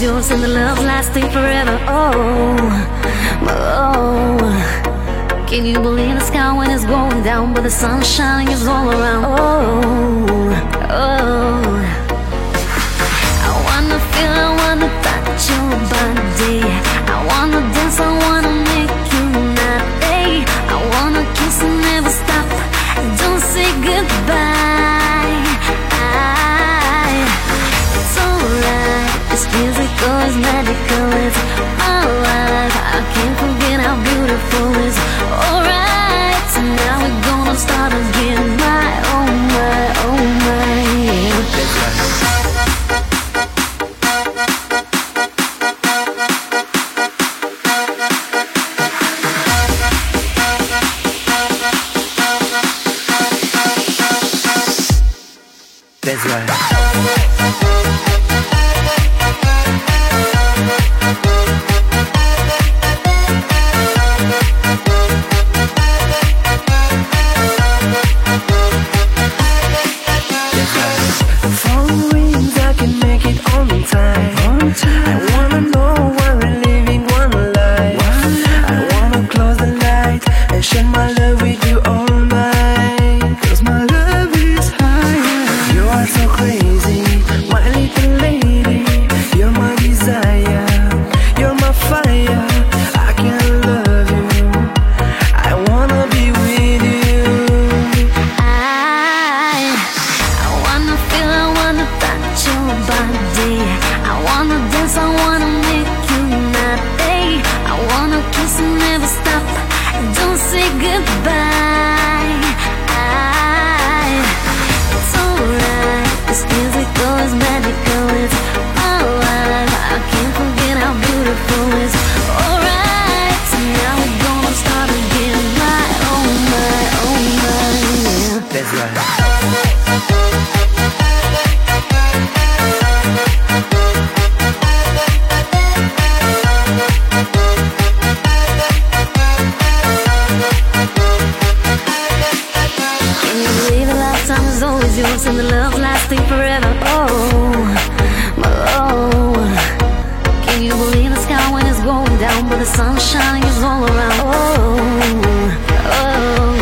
always yours and the love lasting forever. Oh, oh. Can you believe the sky when it's going down, but the sun shining is all around? Oh, oh. I wanna feel, I wanna touch your body. I wanna dance, I wanna make you not day. I wanna kiss and never stop. Don't say goodbye. It's alright. This musical is magical. It's my life. I can't forget how beautiful it is. Alright, so now we're gonna start again. My, oh my, oh my, yeah. That's right. And the love lasting forever. Oh, oh. Can you believe the sky when it's going down, but the sun shining is all around? Oh, oh.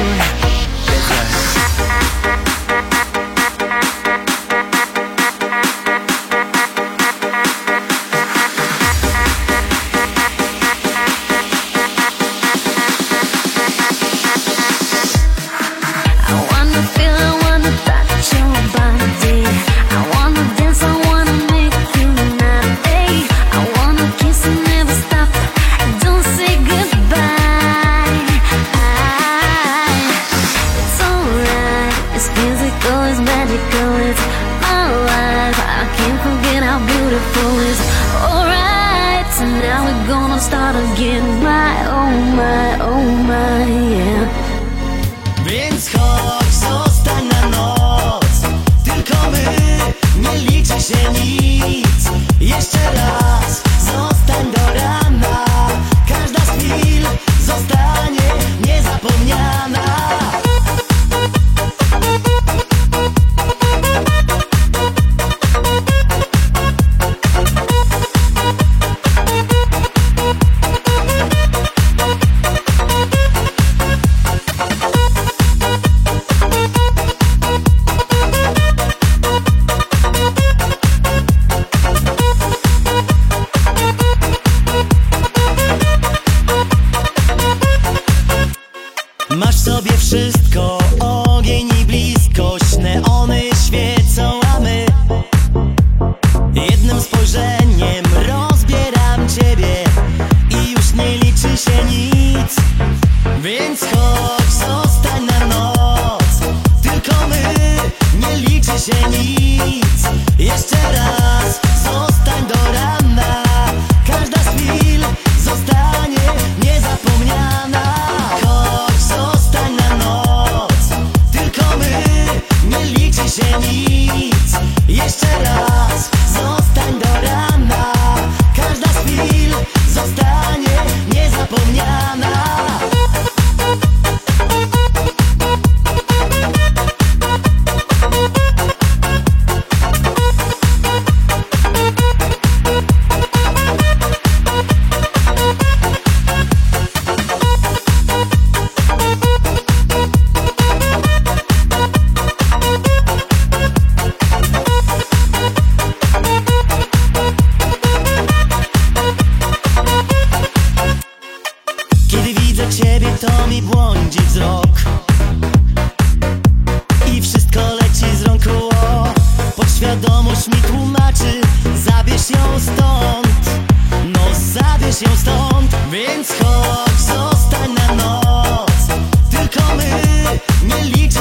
Start again, my, oh my, oh my, yeah. Więc chodź, zostań na noc. Tylko my, nie liczy się nic. Jeszcze raz, zostań do rana. Każda z chwil zostanie niezapomniana. Masz sobie wszystko, ogień i bliskość. Neony świecą, a my jednym spojrzeniem rozbieram ciebie i już nie liczy się nic. Więc chodź, zostań na noc. Tylko my, nie liczy się nic. Jeszcze raz, zostań do rana. Każda z chwil zostanie niezapomniana. Chodź, zostań na noc. Tylko my, nie liczy się nic. Jeszcze raz, zostań do rana. Każda z chwil zostanie niezapomniana.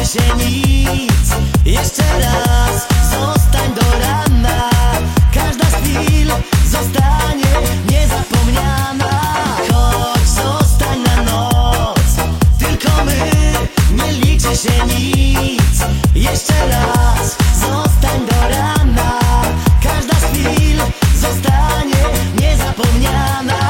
się nic. Jeszcze raz zostań do rana. Każda z chwil zostanie niezapomniana. Chodź, zostań na noc. Tylko my, nie liczy się nic. Jeszcze raz zostań do rana. Każda z chwil zostanie niezapomniana.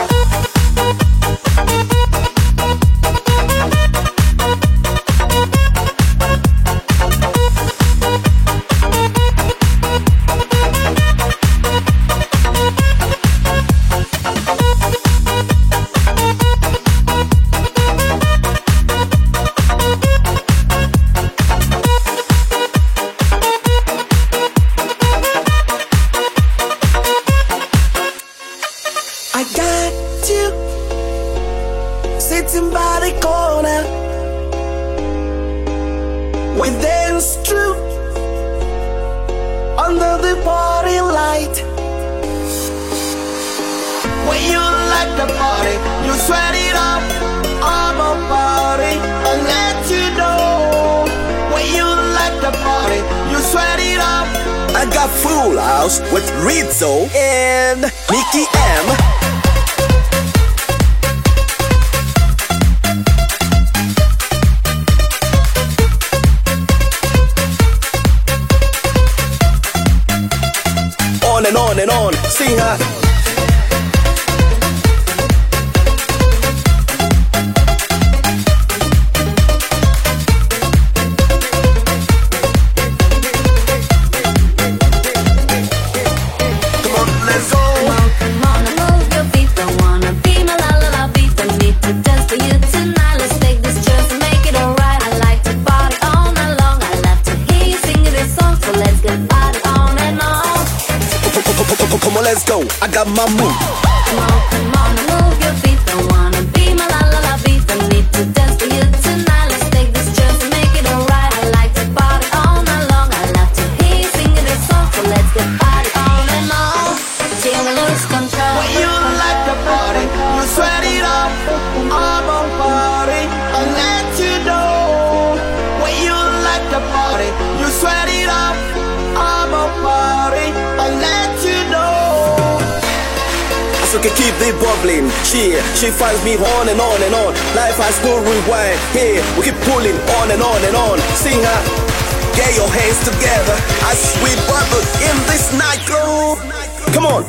I got you sitting by the corner. We dance through under the party light. When you like the party, you sweat it up. I'm a party, I'll let you know. When you like the party, you sweat it up. I got Full House with Rizzo and Nicky M. On and on and on, sing her. Come on, let's go. Come on, move your feet. Don't wanna be my la beat. Don't need to dance for you tonight. Let's take this chance and make it alright. I like to party all night long. I love to hear you singing this song, so let's get party on and on. Come on, let's go. I got my move. Come on, move your feet. Don't wanna be my la beat. Don't need to dance for you tonight. Let's take this chance and make it alright. I like to party all night long. I love to hear you singing this song, so let's get party on and on. Till we lose control. When you like the party, you sweat it up. I'm a party, I'll let you know. When you like the party, you sweat it up. I'm a party, I'll let you know. So can keep it bubbling. She finds me on and on and on. Life has no rewind. Here we keep pulling on and on and on. Sing her, get your hands together as we bubble in this nightclub. Come on.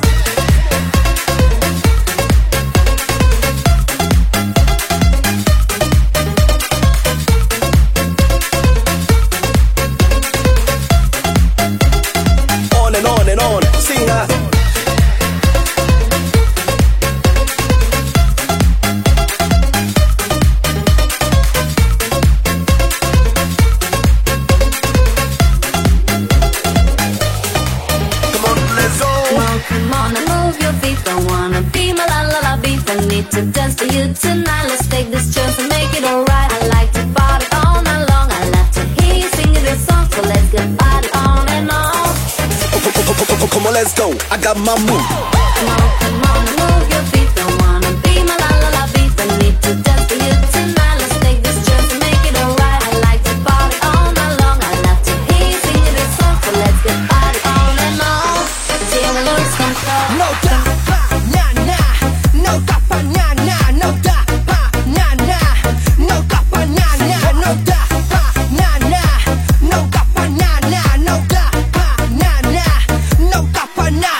On and on and on. Sing her. Come on and move your feet. Don't wanna be my la beat. Don't need to dance for you tonight. Let's take this chance and make it alright. I like to party all night long. I love to hear you singing this song, so let's get party on and on. Come on, let's go. I got my move. Come on and move your feet. Don't wanna be my la beat. Don't need to dance for you tonight. Let's take this chance and make it alright. I like to party all night long. I love to hear you singing this song, so let's get party on and on. Till we lose control. No da pa na na, no da pa na na, no da pa na na, no da pa na na, no da pa na na, no da pa na na, no da pa na na, no da pa na.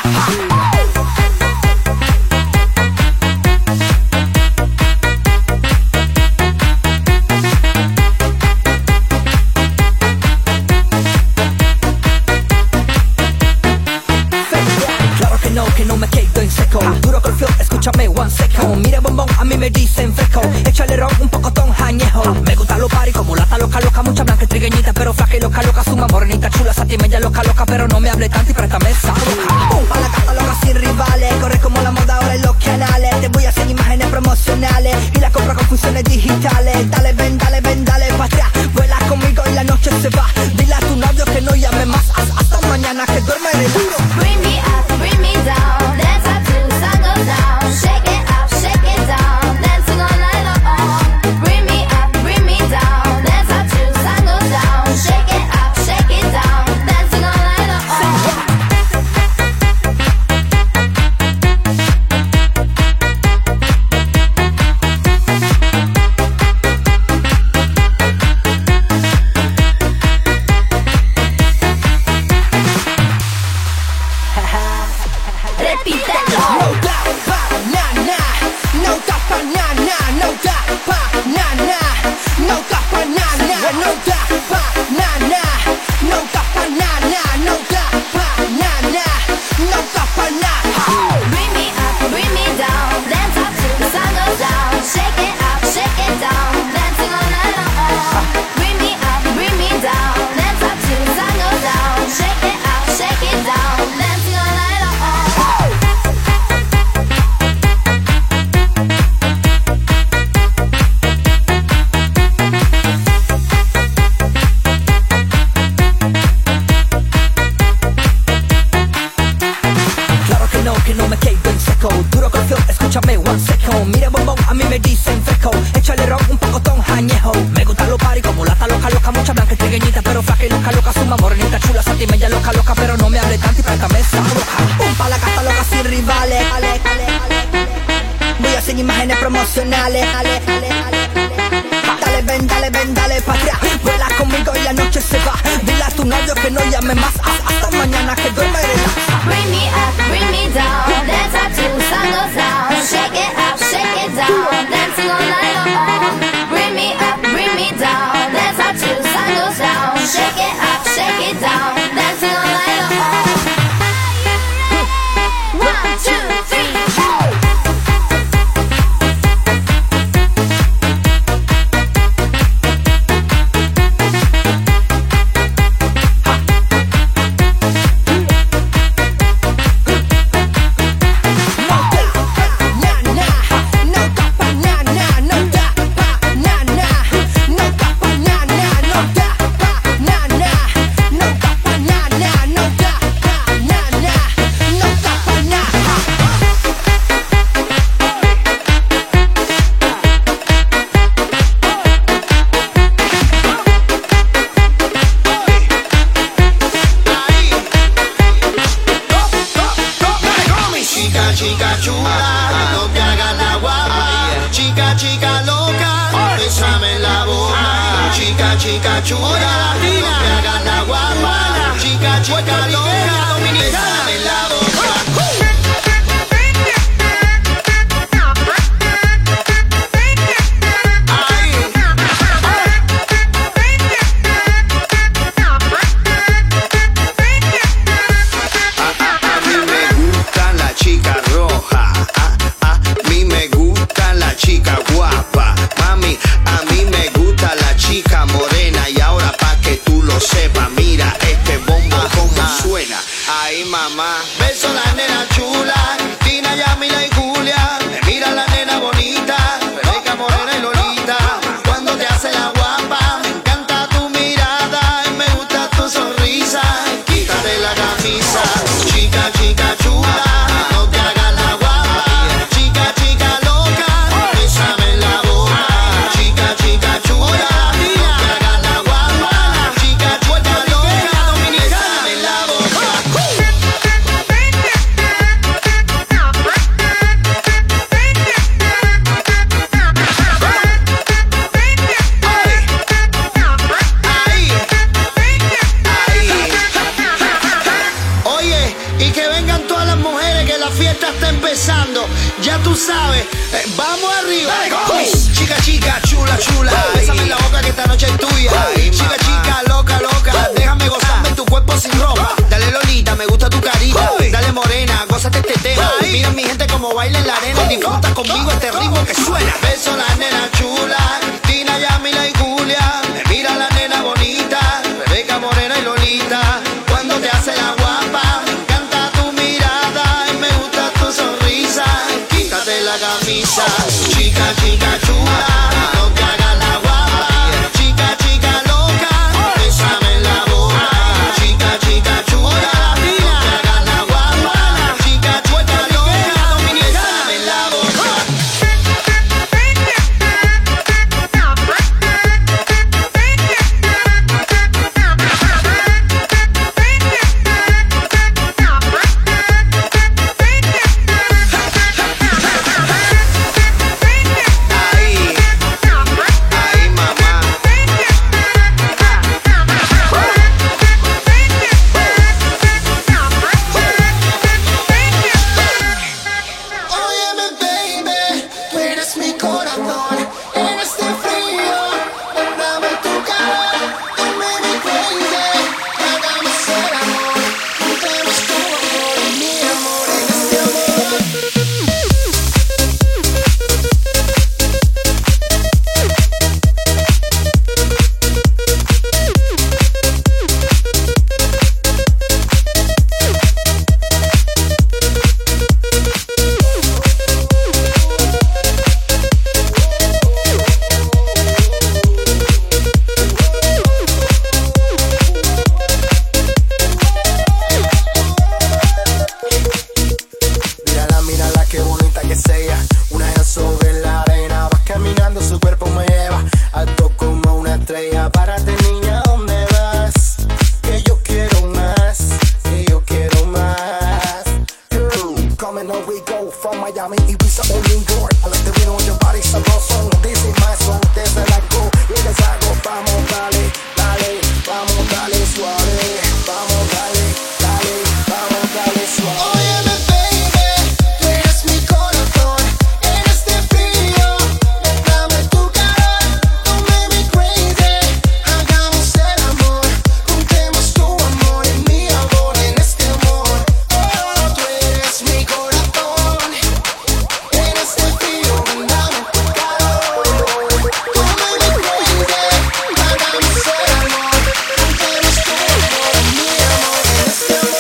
Que no me quedo en seco. Duro con el flow, escúchame one second. Mira bombón, a mí me dicen fresco. Échale ron, un poco ton añejo. Me gusta lo party como lata loca, loca. Mucha blanca y trigueñita, pero flaca y loca, loca. Suma morenita chula, satimella loca, loca. Pero no me hable tanto y préstame esa boca. Pum, pa' la gata loca sin rivales. Corre como la moda ahora en los canales. Te voy a hacer imágenes promocionales y la compra con funciones digitales. Dale, ven, pa' atrás. Vuela conmigo y la noche se va. Dile a tu novio que no llame más. Hasta mañana que duerme de luz. Bring me up, bring me down. Dance up till the sun goes down. Shake it up, shake it down. Dancing all night long. Bring me up, bring me down. Dance up till the sun goes banana, no da banana, no da banana, no da banana, no da banana. Bring me up, bring me down, dance up till the sun goes down. Shake it up, shake it down, dancing all night long. Bring me up, bring me down, dance up till the sun goes down. Shake it up, shake it down, dancing all night long. Que no me quedo en seco. Duro con flow, escúchame one second. Mira bombón, a mí me dicen fresco. Échale ron, un pocotón añejo. Me gusta los party como lata loca, loca. Mucha blanca y trigueñita, pero flaca y loca, loca. Suma morenita chula, satimella loca, loca. Pero no me hable tanto y préstame esa roja. Un pa' la gata loca sin rivales. Voy a hacer imágenes promocionales. Dale, ven, dale pa' atrás. Vuela conmigo y la noche se va. Dile a tu novio que no llame más. Hasta mañana que duerme relax. Bring me up, bring me down, dance up till the sun goes down. Shake it up, shake it down, dancing all night long. Bring me up, bring me down, dance up till the sun goes down. Shake it up, shake it down, dancing all night long. 1, 2, 3, 4. Chica chula, no te hagas la guapa. Chica, chica loca, bésame en la boca. Chica, chica chula, no te hagas la guapa. Chica, chica loca, bésame en la boca. Chica guapa, mami, a mí me gusta la chica morena. Y ahora pa' que tú lo sepas, mira este bombo como suena. Ay mamá, Beso a la nena chula, Tina, Yamila y Julia. Mira la nena bonita, Rebeca, Morena y Lolita. Cuando te hace la guapa, me encanta tu mirada y me gusta tu sonrisa. Quítate la camisa, chica, chica chula. No te hagas la guapa, chica, chica loca. Bésame en la boca, chica, chica chula. No te hagas la guapa, chica, chica loca. Bésame en la boca. Oye, y que vengan todas las mujeres que la fiesta está empezando. Ya tú sabes, vamos arriba. Chica, chica, chula, chula, bésame en la boca que esta noche es tuya. Chica, chica, loca, loca, déjame gozarme en tu cuerpo sin ropa. Dale Lolita, me gusta tu carita. Dale Morena, gózate este tema. Mira mi gente como baila en la arena. Disfruta conmigo este ritmo que suena. Beso a la nena chula, Tina, Yamila y Julia. Mira la nena bonita, Rebeca, Morena y Lolita. Cuando te hace la guapa, me encanta tu mirada y me gusta tu sonrisa. Quítate la camisa, chica, chica chula. No te hagas la guapa, chica, chica loca. Bésame en la boca, chica, chica chula. No te hagas la guapa, chica, chica loca. Bésame en la boca. estrella, párate niña, ¿dónde vas? Que yo quiero más, que yo quiero más. Coming on, we go from Miami, Ibiza or New York. I like the rhythm on your body, sabroso. This is my song, desde la go. Y les hago, vamos, dale, dale, vamos, dale suave. Vamos, dale, dale, vamos, dale suave. Óyeme, baby, tú eres mi corazón. En este frío, dame tu calor. Don't make me crazy. Hagamos el amor, juntemos tu amor y mi amor en este amor. Oh, tú eres mi corazón. En este frío, dame tu calor. Don't make me crazy. Hagamos el amor, juntemos tu amor y mi amor en este amor.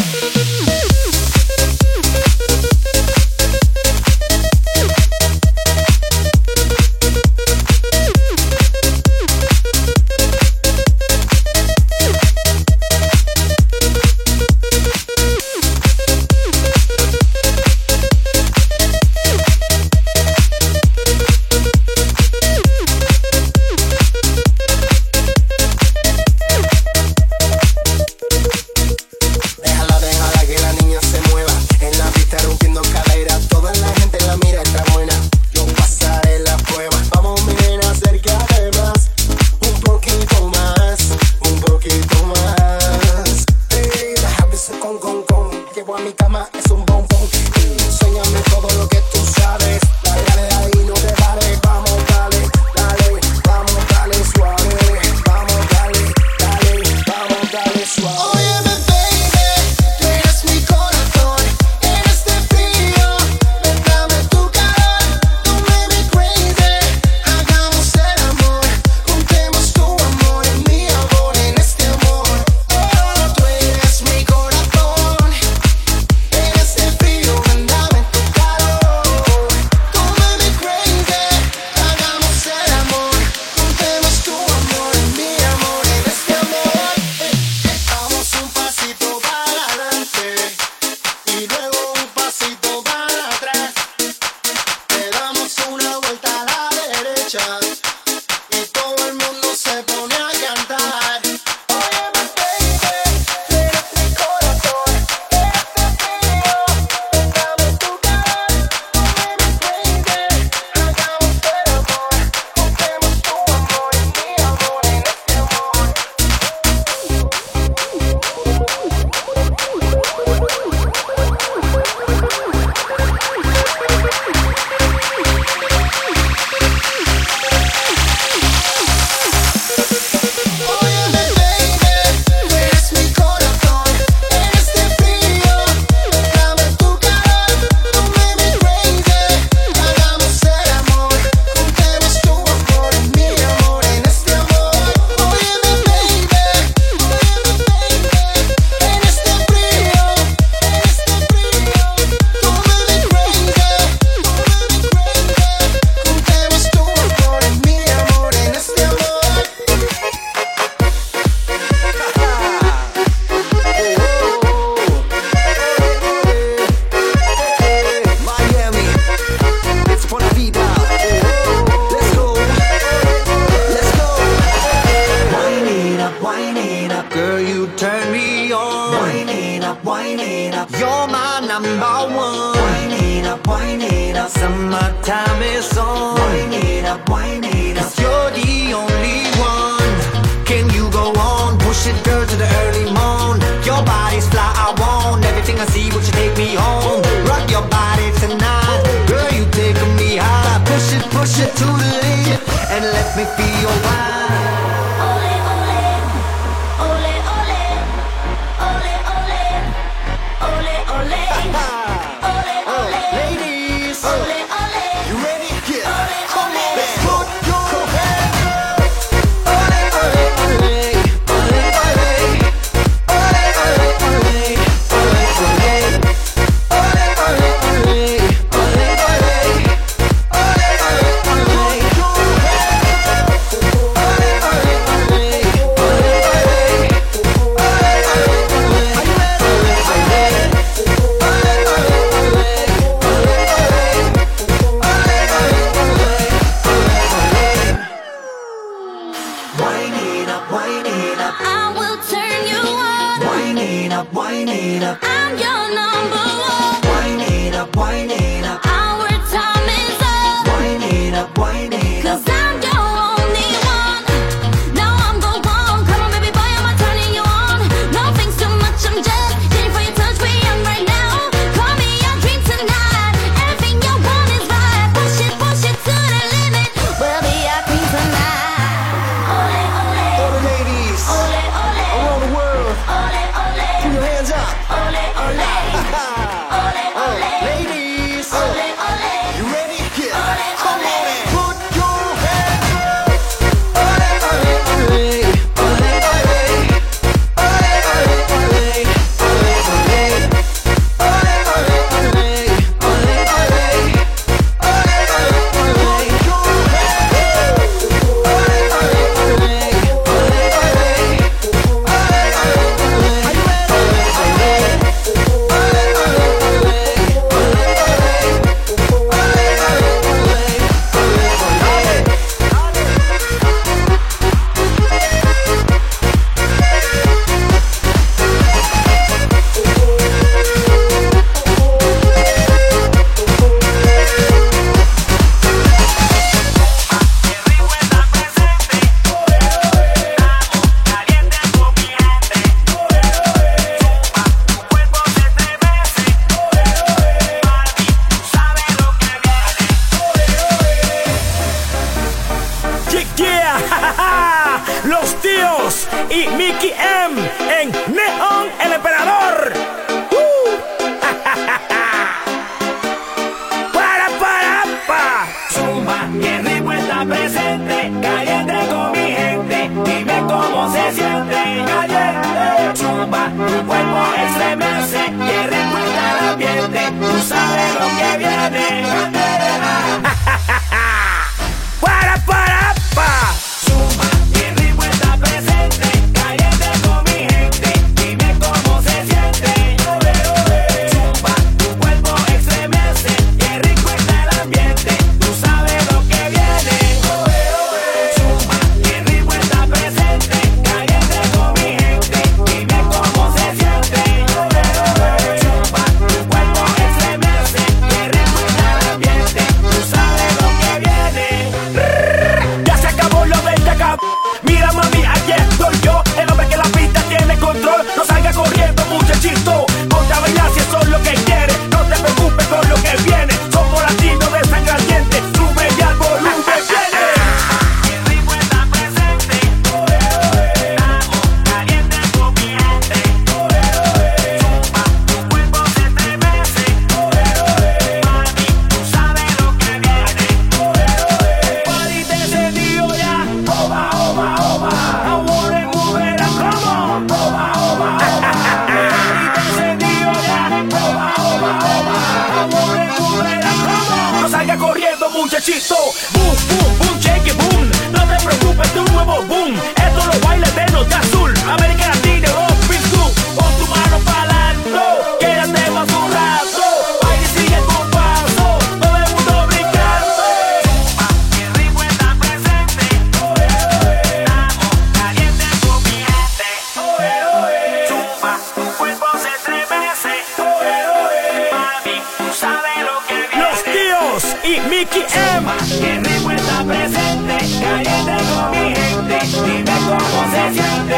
Déjala que la niña se mueva. En la pista rompiendo cadera. Toda la gente la mira, está buena. Yo pasaré la prueba. Vamos, mi nena, acércate más. Un poquito más, un poquito más. Déjame ese con. Llevo a mi cama, es un bombón. Enséñame todo lo que tú sabes. Dale, dale, ahí, no te pares. Vamos, dale, dale, vamos, dale suave. Vamos, dale, dale, vamos, dale suave. Óyeme, baby, tú eres mi corazón. En este frío, dame tu calor. Don't make me crazy. Hagamos el amor, juntemos tu amor y mi amor en este amor. Oh, tú eres mi corazón. En este frío, dame tu calor. Don't make me crazy. Hagamos el amor, juntemos tu amor y mi amor en este amor. Damos un pasito para adelante y luego un pasito para atrás. Le damos una vuelta a la derecha y todo el mundo se pone a cantar. Óyeme, baby, tú eres mi corazón. En este frío, dame tu calor. Don't make me crazy. Hagamos el amor, juntemos tu amor y mi amor en este amor. Óyeme, baby, tú eres mi corazón. En este frío, dame tu calor. Don't make me crazy. Hagamos el amor, juntemos tu amor y mi amor en este amor. Óyeme, baby, en este frío, don't make me crazy. Juntemos tu amor y mi amor en este amor. Miami, it's por la vida. Let's go, let's go. Wind it up, girl, you turn me on. Wind it up, you're my number one. Wind it up, summertime is on. Wind it up, 'cause you're the only one. Can you go on, push it, girl, to the early morn. Your body's fly, I want everything I see. Would you take me home? Rock your body tonight, girl, you taking me high. Push it to the limit, and let me feel your vibe. Ole, ole, ole, ole, ole, ole, ole, ole, ole, ole, Ladies, ole, ole, you ready? Yeah. ole, Come on, ole. put your hands up. Ole, ole, ole, ole, ole, ole, ole, ole, ole. up, wind it up. I will turn you on. Wind it up, wind it up. I'm your number one. Wind it up, wind it up. Our time is up. Wind it up, wind it up. 'Cause I'm your only one. Now I'm the one. Come on, baby boy, I'm turning you on. Nothing's too much, I'm just getting for your touch. We young right now. Call me your dream tonight. Everything you want is right. Push it to the limit. We'll be your queen tonight. Ole, ole. All the ladies Ole, ole. around the world, Ole, ole. put your hands up. Ole, ole. Ole, ole. Ladies, Ole, ole. you ready? Yeah. Ole, Come ole. on, put your hands up. Ole, ole, ole. Ole, ole. Ole, ole, ole. Ole, ole. Ole, ole, ole. Ole, ole. Ole, ole, ole. Put your hands up. Ole, ole, ole. Ole, ole. Are you Yeah, los tíos y Mickey M en Neon el Emperador. Pa. Zumba, que rico está presente, caliente con mi gente, dime cómo se siente, caliente. Zumba, tu cuerpo estremece, que rico está el ambiente, tú sabes lo que viene. Pa. Zumba, que rico está presente, caliente con mi gente, dime cómo se siente. Zumba, tu cuerpo estremece, que rico está el ambiente, tú sabes lo que viene. Zumba, que rico está presente, caliente con mi gente, dime cómo se siente. Zumba, tu cuerpo estremece, que rico está el ambiente, tú sabes lo que viene. Ya se acabó lo del acá. Mira mami, aquí estoy yo, el hombre que la pista tiene control. No salga corriendo muchachito, ponte a bailar si eso es lo que quieres. No te preocupes con lo que viene, somos latinos de sangre ardiente. Sube ya el volumen, viene. El ritmo está presente, estamos calientes con mi gente. Zumba, tu cuerpo se estremece, mami, tú sabes lo que viene. El party te encendió ya, oba, oba, oba. I wanna move it, come on, oba, oba, oba. El party te encendió ya, oba, oba, oba. I wanna move it, come on. No salga corriendo muchachito, boom, boom, boom, shake it, boom. No te preocupes de un nuevo boom, esto lo bailes de norte a azul. América Latina, Europe, tú, pon tu mano pa'lante, quédate más un rato, baila y sigue tu paso, todo el mundo brincando. Zumba, que el ritmo está presente, estamos calientes con mi gente. Zumba, tu cuerpo se estremece, mami, tú sabes lo que viene. Los tíos y Mickey M. Que el ritmo está presente, caliente con mi gente, dime cómo se siente.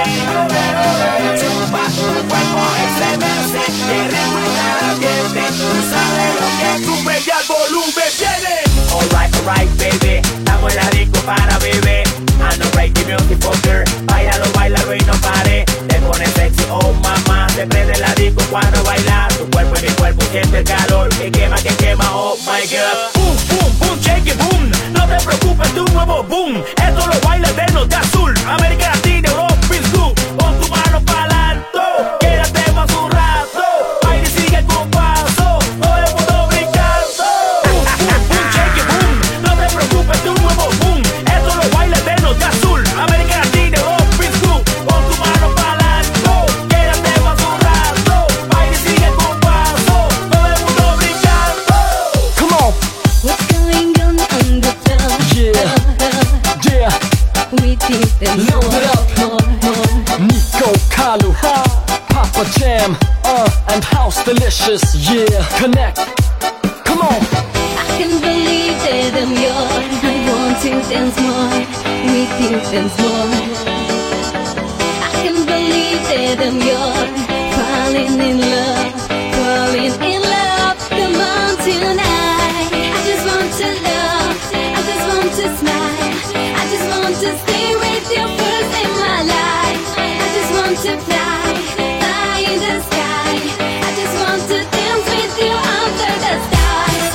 Zumba, tu cuerpo estremece, que el ritmo está el ambiente, tú sabes lo que sube ya el volumen, viene. Alright, baby, estamos en la disco para beber. Ando breaking music fucker, bailalo y no pare. Te pones sexy, oh mamá, te prende la disco cuando bailas. Tu cuerpo y mi cuerpo siente el calor que quema, oh my god. Boom, boom, boom, shake it, boom. No te preocupes de un nuevo boom, esto lo bailas de norte a azul. América Latina, Europe, tú, pon tu mano pa'lante, quédate más un rato, baila y sigue tu paso, todo el mundo brincando. Boom, boom, boom, shake it, boom. No te preocupes de un nuevo boom, esto lo bailas de norte a azul. América Latina, Europe, tú, pon tu mano pa'lante, quédate más un rato, baila y sigue tu paso, todo el mundo brincando. Come on. What's going on underground? Yeah. We didn't know. it up. Nico Kalu, Papa Jam, and House Delicious, yeah. Connect, come on. I can believe that I'm yours. I want to dance more with you, dance more. I can believe that I'm yours. Falling in love, falling in love. Come on tonight. I just want to love, I just want to smile. I just want to stay with you first in my life. I just want to fly, fly in the sky. I just want to dance with you under the stars.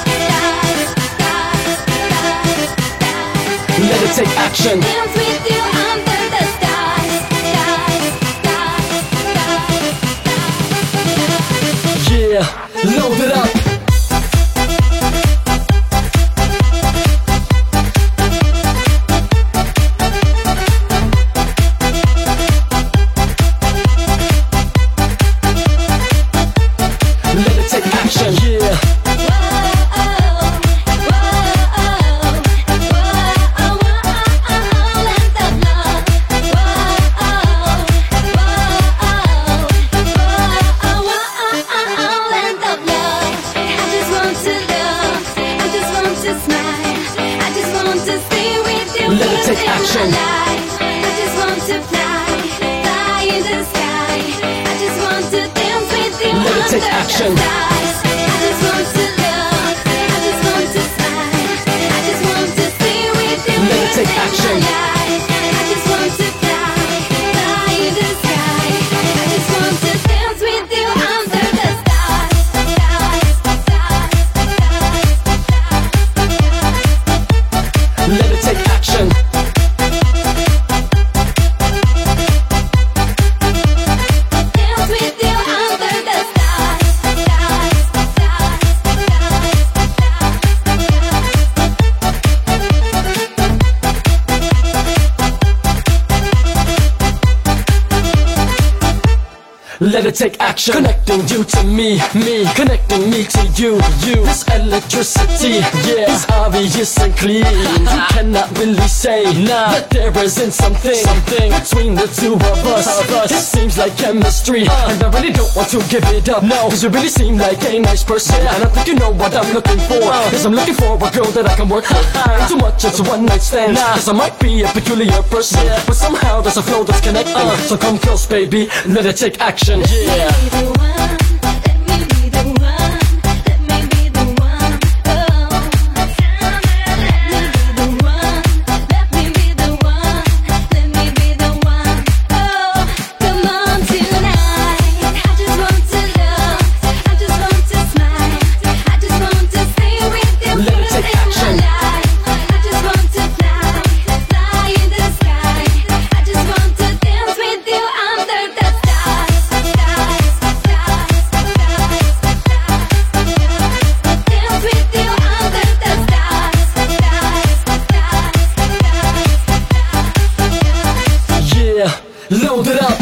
Let it take action. Dance with you under the stars. Yeah, load it up. Let it take action. Yeah. Let it take action. I just want to fly, fly in the sky. I just want to dance with you. Let it take action. I just want to love, I just want to smile. I just want to stay with you. Let it take action. I just want to fly, fly in the sky. I just want to dance with you under the stars. Let it take action. Dance with you under the stars. Let it take action. Connecting you to me, connecting me to you. This electricity, yeah, is obvious and clean. You cannot really say that there isn't something between the two of us. It seems like chemistry, and I really don't want to give it up. No, 'cause you really seem like a nice person, and I think you know what I'm looking for. 'Cause I'm looking for a girl that I can work with. Not too much, it's a one night stand. 'Cause I might be a peculiar person, but somehow there's a flow that's connecting. So come close, baby, let it take action. Yeah. Load it up.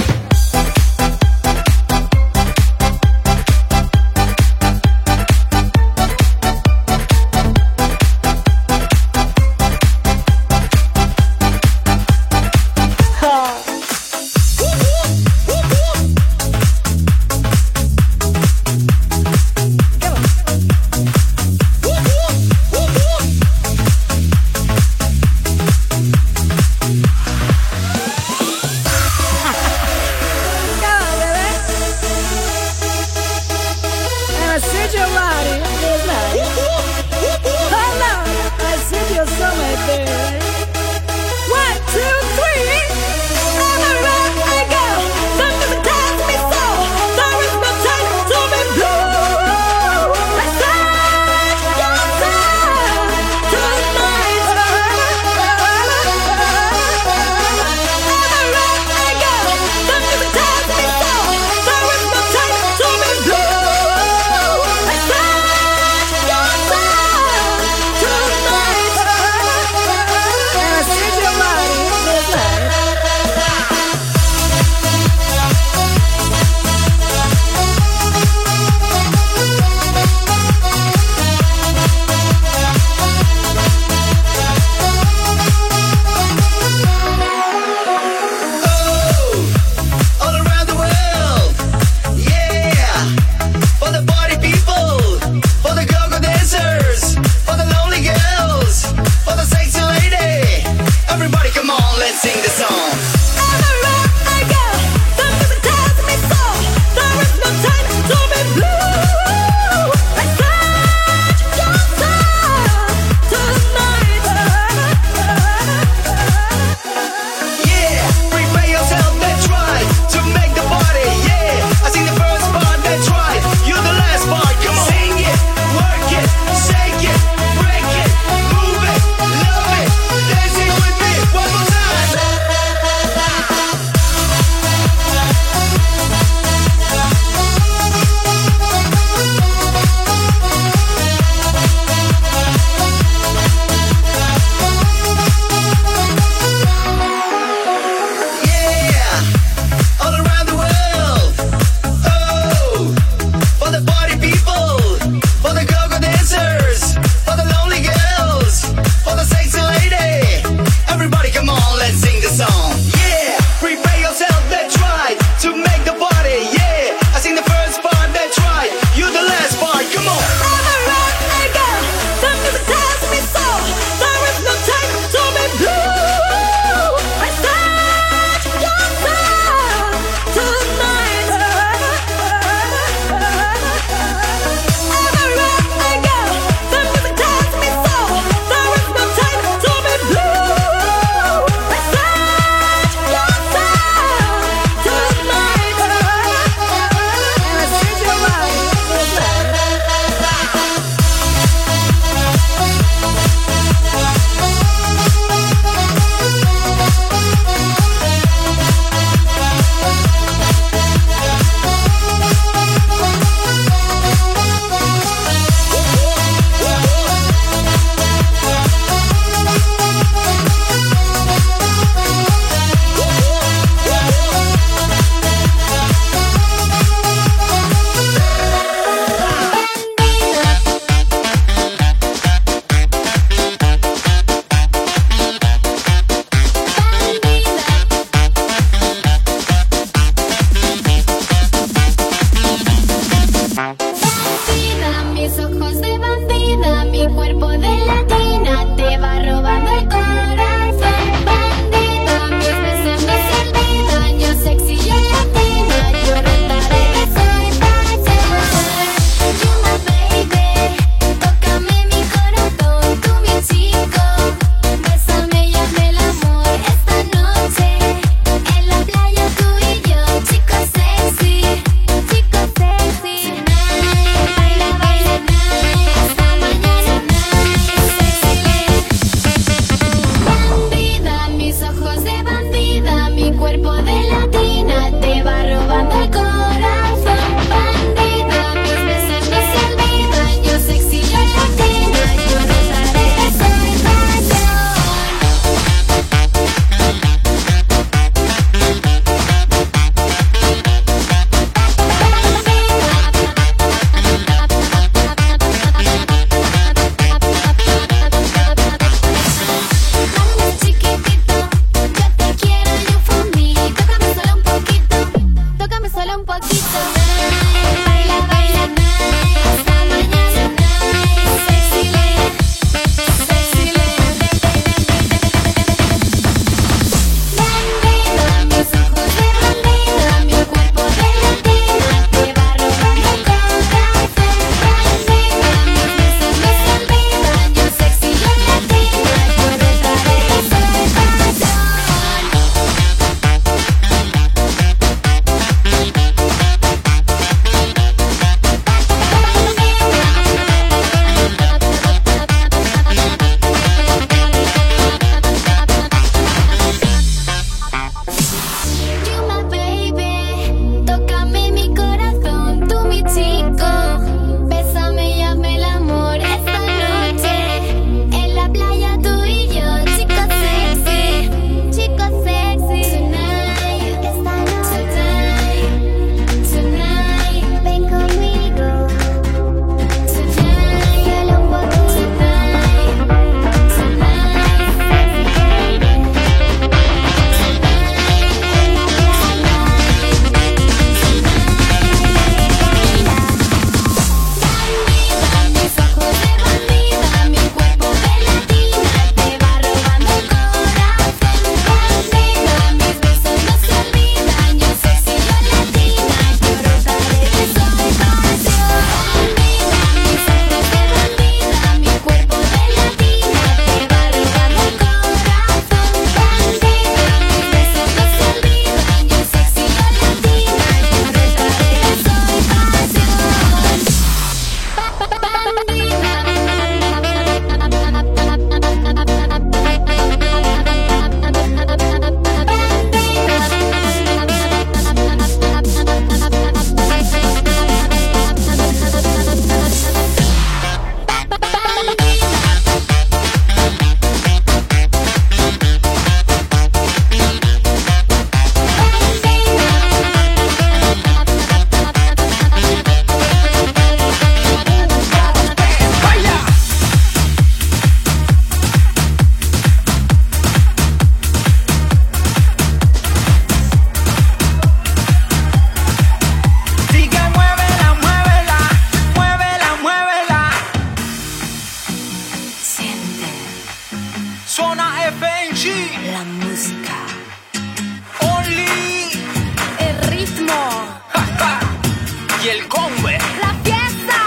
el combe. La fiesta.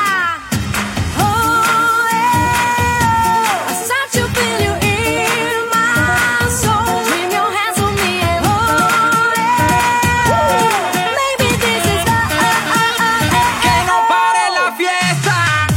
Oh, yeah. I start to feel you in my soul. Bring your hands on me and oh, yeah. Maybe this is the Que no pare la fiesta.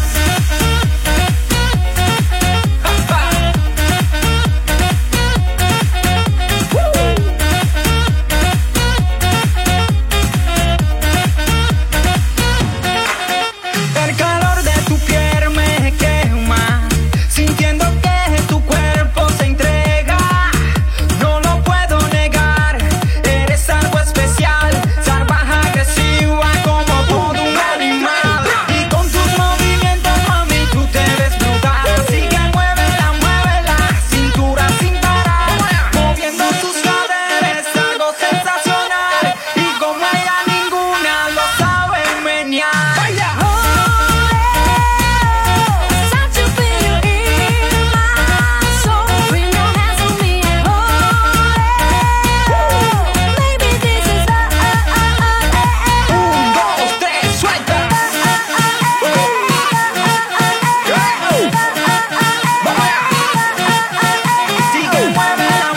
El calor de tu piel me quema, sintiendo que tu cuerpo se entrega. No lo puedo negar, eres algo especial, salvaje, agresiva como todo un animal. Y con tus movimientos, mami, tú te ves brutal. Así que muévela, cintura sin parar, moviendo tus caderas, algo sensacional. Y como ella ninguna lo sabe menear. start to feel you in my soul. Bring your hands on me and oh, yeah. Maybe this is the 1, 2, 3, suelta. Sigue, muévela,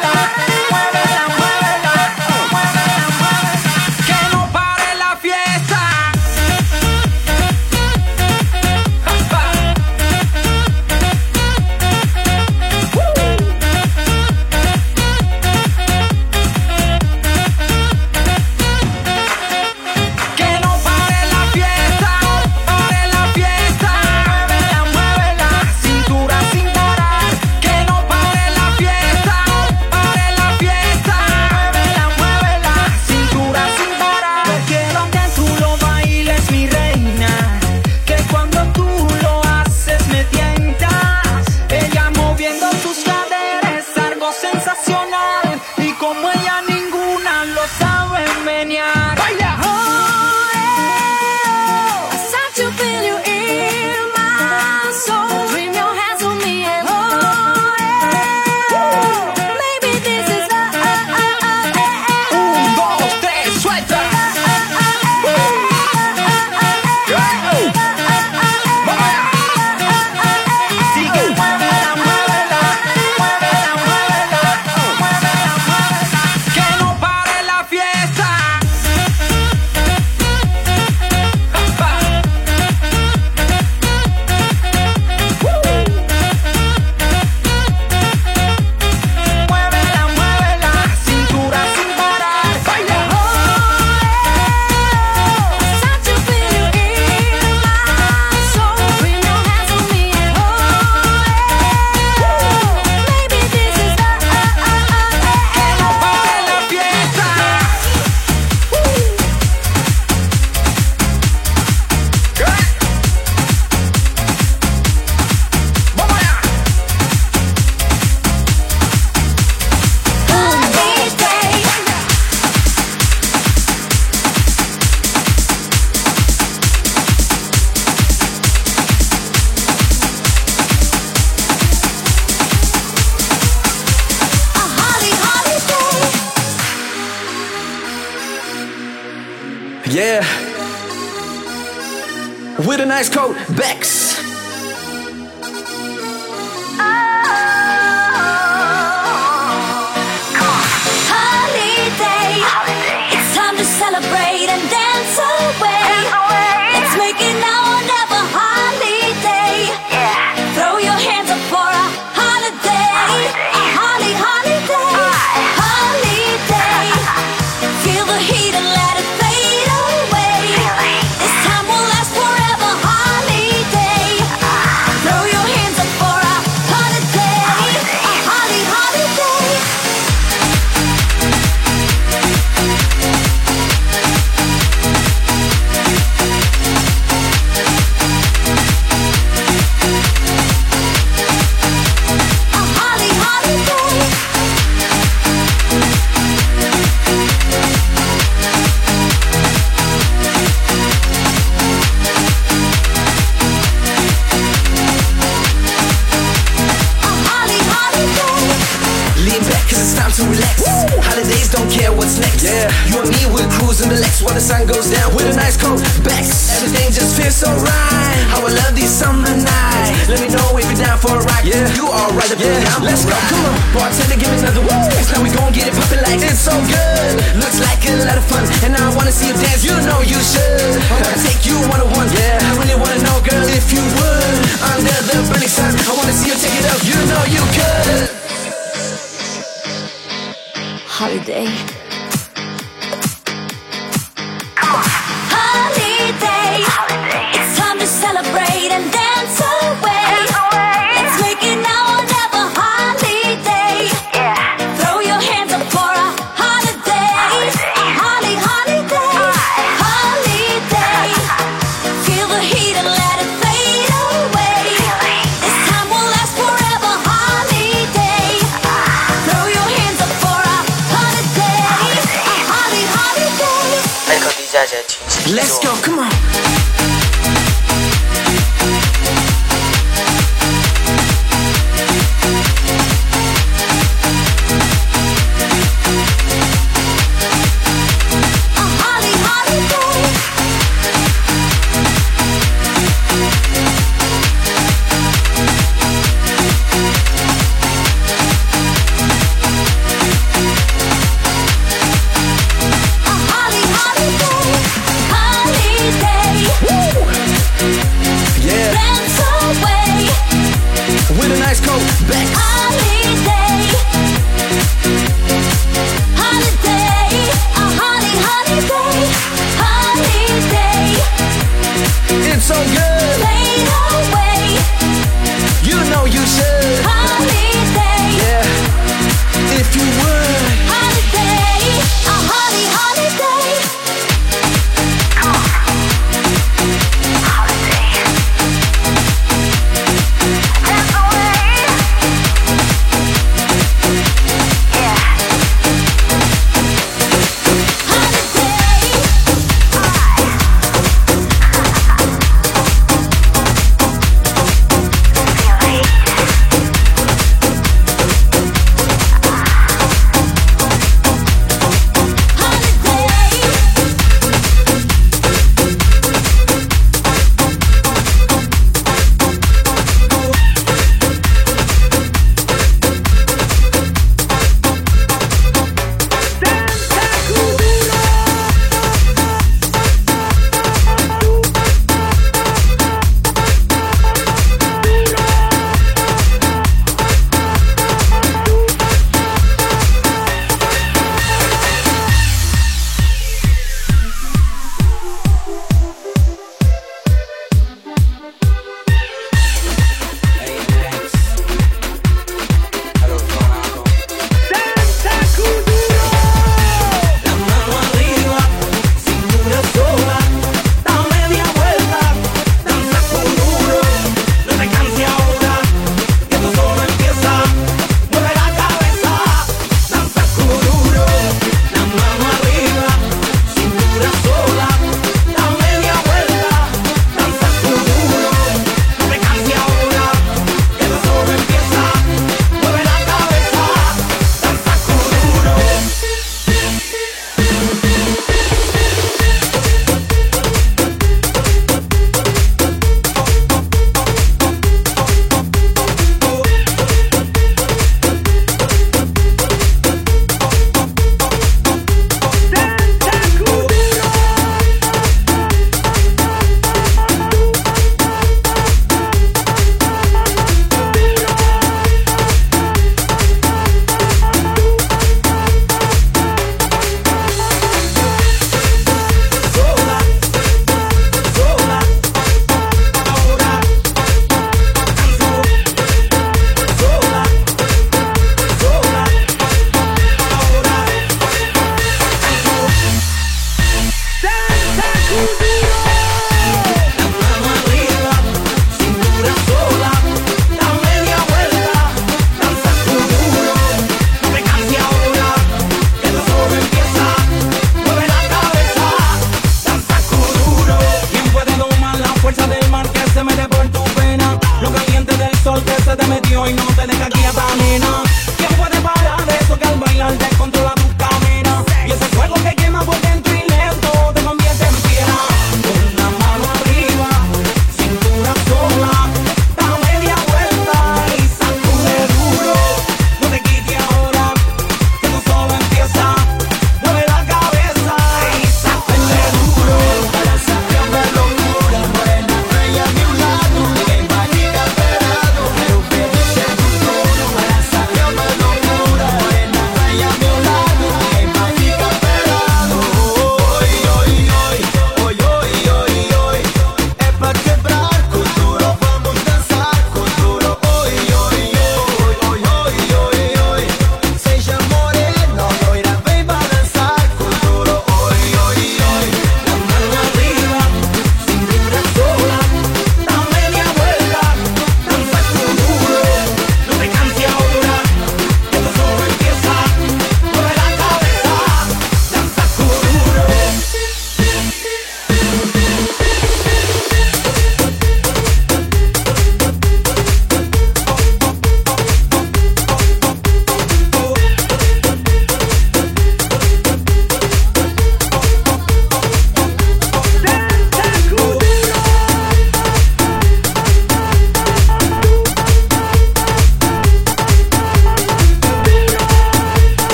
que no pare la fiesta. Que no pare la fiesta, muévela, cintura sin parar. Que no pare la fiesta, muévela, cintura sin parar. Yo quiero que tú lo bailes, mi reina, que cuando tú lo haces me tientas. Ella moviendo sus caderas, algo sensacional. Y como ella ninguna lo sabe menear. ¡Baila! start to feel you in my soul. Bring your hands on me and oh, yeah. Maybe this is the 1, 2, 3, suelta. Sigue, muévela, que no pare la fiesta. Muévela, cintura sin parar. Baila. start to feel you in my soul. Bring your hands on me and oh, yeah. Maybe this is the Que no pare la fiesta. Vamos allá. Yeah. With a nice coat, Bex. Holiday. It's time to celebrate and dance away. Let's make it now or never. Holiday. Throw your hands up for a holiday. A holiday. Holiday. Feel the heat and let it fade away. This time will last forever. Holiday. me, we'll cruise in the Lex while the sun goes down with a nice coat Bex. Everything just feels so right. How I love these summer nights. Let me know if you're down for a ride. Yeah, you alright, yeah. Let's go, come on, bartender, give me another woo. It's now we gon' get it poppin' like it's so good. Looks like a lot of fun, and I wanna see you dance. You know you should. I'll take you one-on-one. Yeah, I really wanna know, girl, if you would. Under the burning sun, I wanna see you take it up. You know you could. Holiday. Holiday. It's time to celebrate and dance away. Let's make it now or never. Holiday. Throw your hands up for a holiday. A holiday. Holiday. Feel the heat and let it fade away. This time will last forever. Holiday. Throw your hands up for a holiday. A holiday. 那口地价钱清晰。 Let's go, come on. Holiday.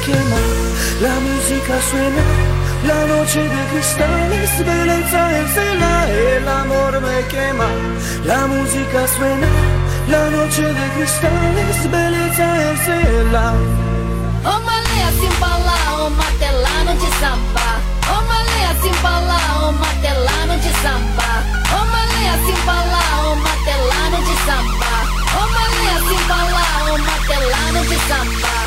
quema, la música suena, la noche de cristales, belleza en cela, el amor me quema, la música suena, la noche de cristales, belleza en cela. Ô Malê, assim pra lá, ô martelano de samba. Ô Malê, assim pra lá, ô martelano de samba. Ô Malê, assim pra lá, ô martelano de samba. Ô Malê, assim pra lá, ô martelano de samba.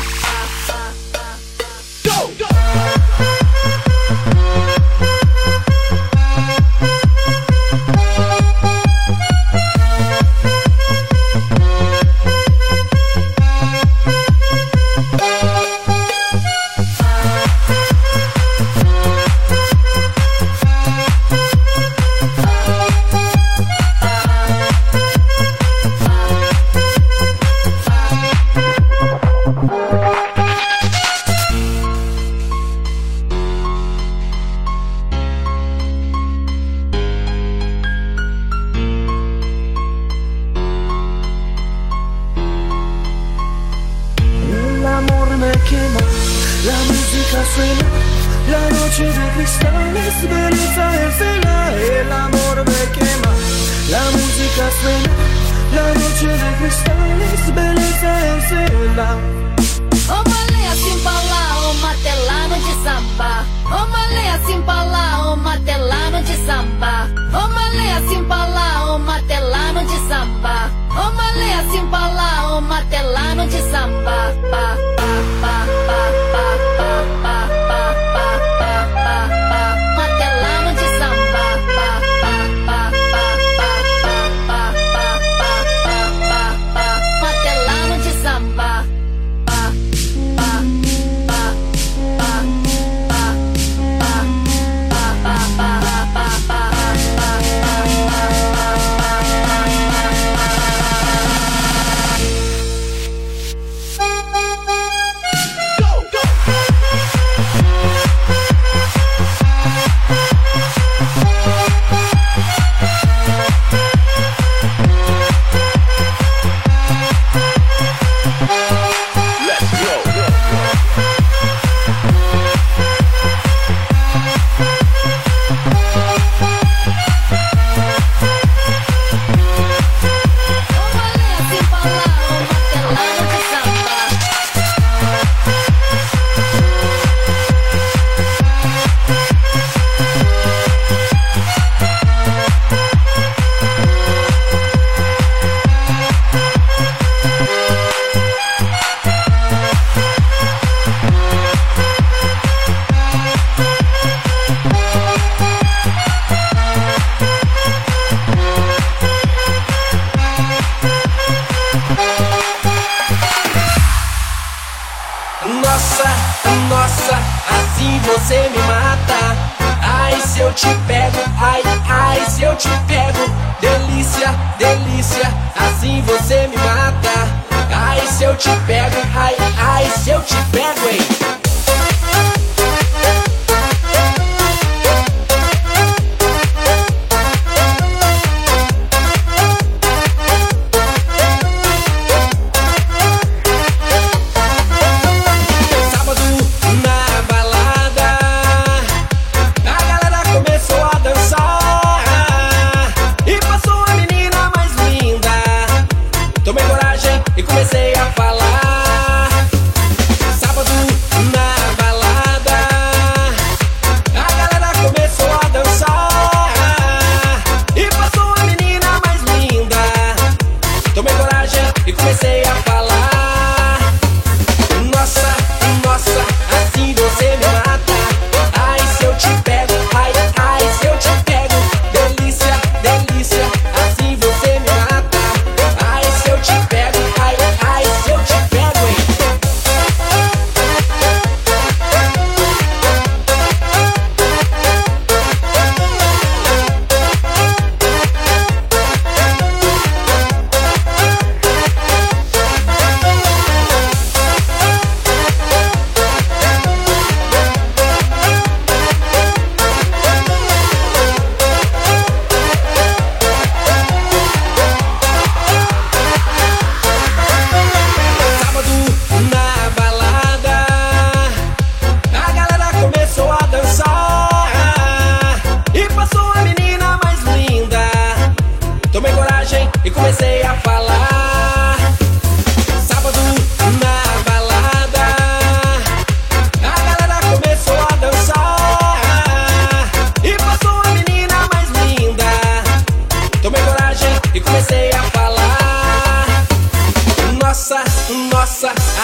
Tomei coragem e comecei a falar.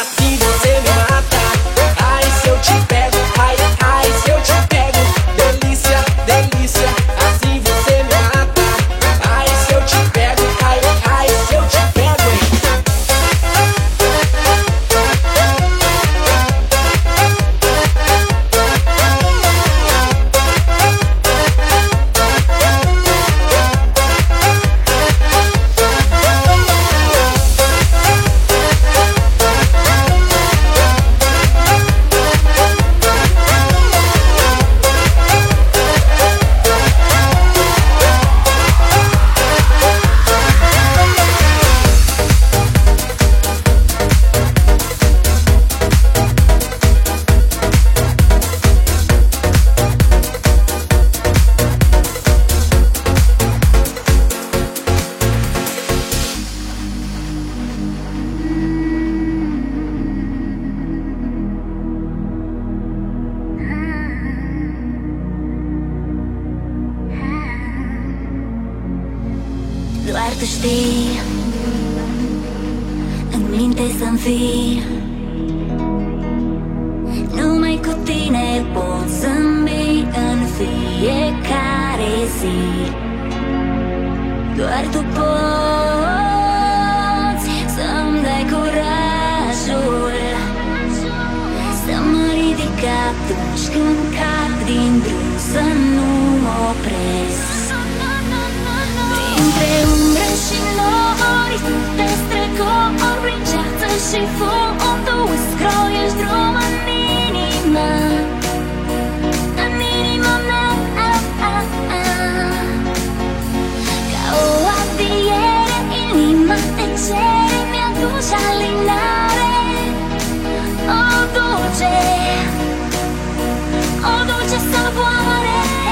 assim você me mata. Ai, se eu te pego, ai, ai, se eu te pego. Delícia, delícia, assim você me mata. Ai, se eu te pego, ai, ai, se eu te pego. Doar tu știi, în minte să-mi fii. Numai cu tine pot zâmbi în fiecare zi. Doar tu poți să-mi dai curajul să mă ridic atunci când cad din drum, să nu mă opresc. Printre umbre și nori, te strecori prin ceață și fum, tu îți croiești drum în inima, în inima mea. Ca o aviere, inima te cere, mi-aduci alinare. O dulce savoare.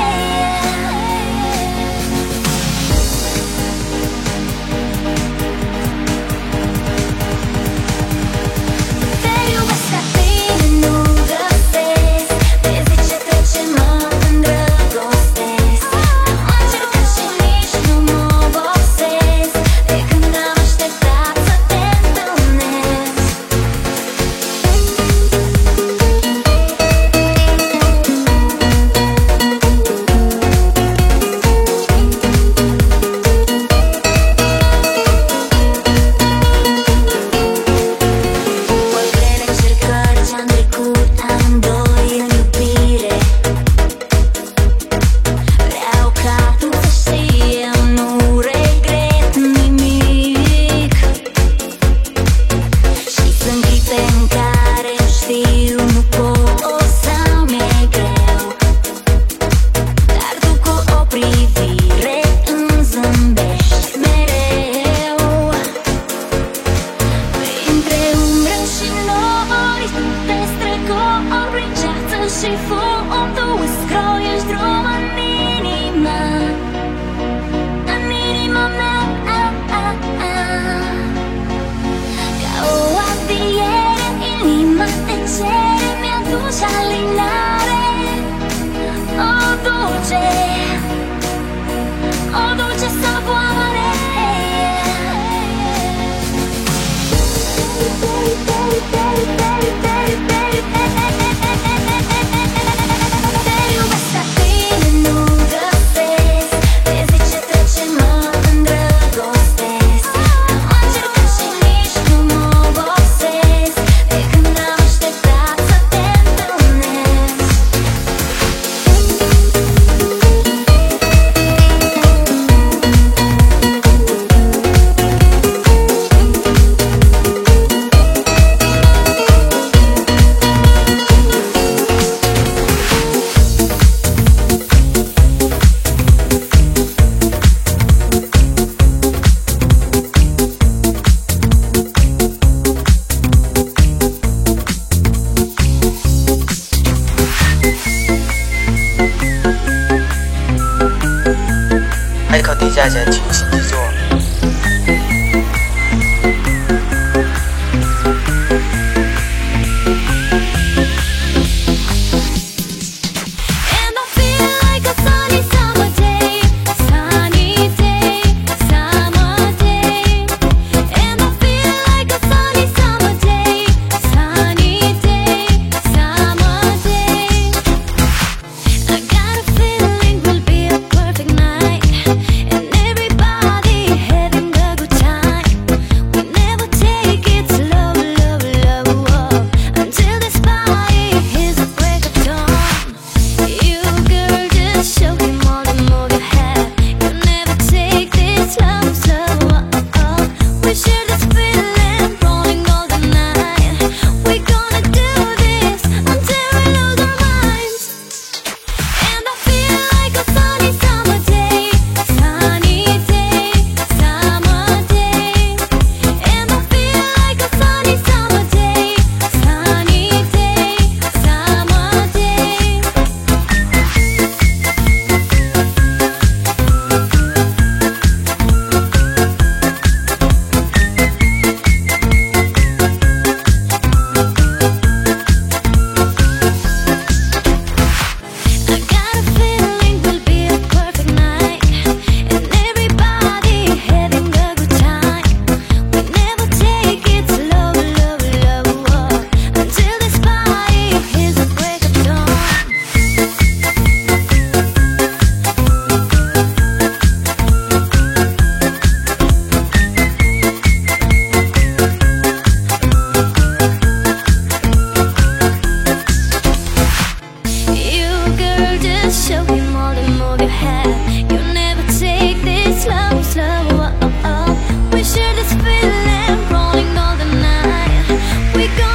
价钱精心制作。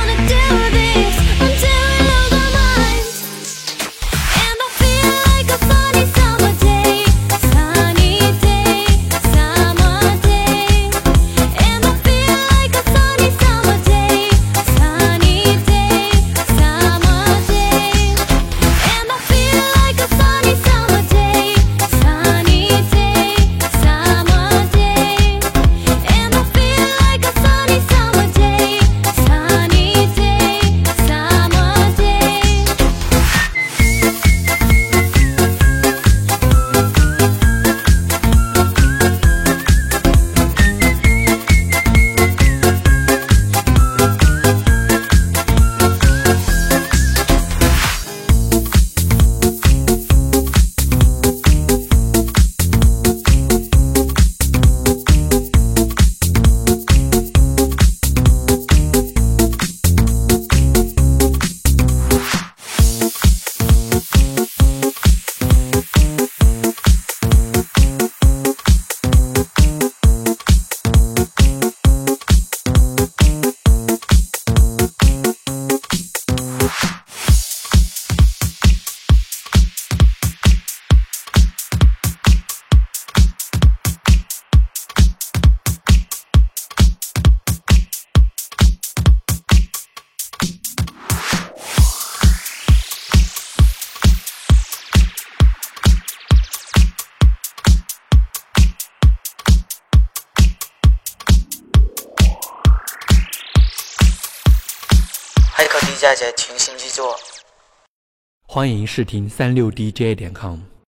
wanna do this until we lose our minds. And I feel like a sunny summer day, sunny day, summer day. And I feel like a sunny summer day, sunny day, summer day. And I feel like a sunny summer day, sunny day, summer day. And I feel like a sunny summer day, sunny day, summer day. 海口低价钱群星之作。 欢迎试听36DJ.com。